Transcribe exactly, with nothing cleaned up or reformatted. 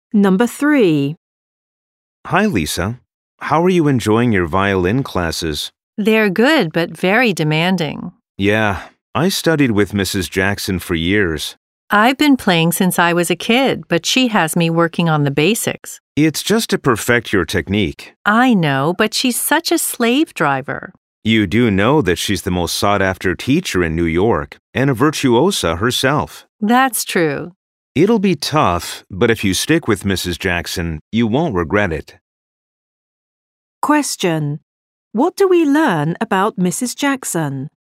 Number three. Hi, Lisa. How are you enjoying your violin classes? They're good, but very demanding. Yeah, I studied with Missus Jackson for years. I've been playing since I was a kid, but she has me working on the basics. It's just to perfect your technique. I know, but she's such a slave driver. You do know that she's the most sought-after teacher in New York and a virtuosa herself. That's true. It'll be tough, but if you stick with Missus Jackson, you won't regret it. Question. What do we learn about Missus Jackson?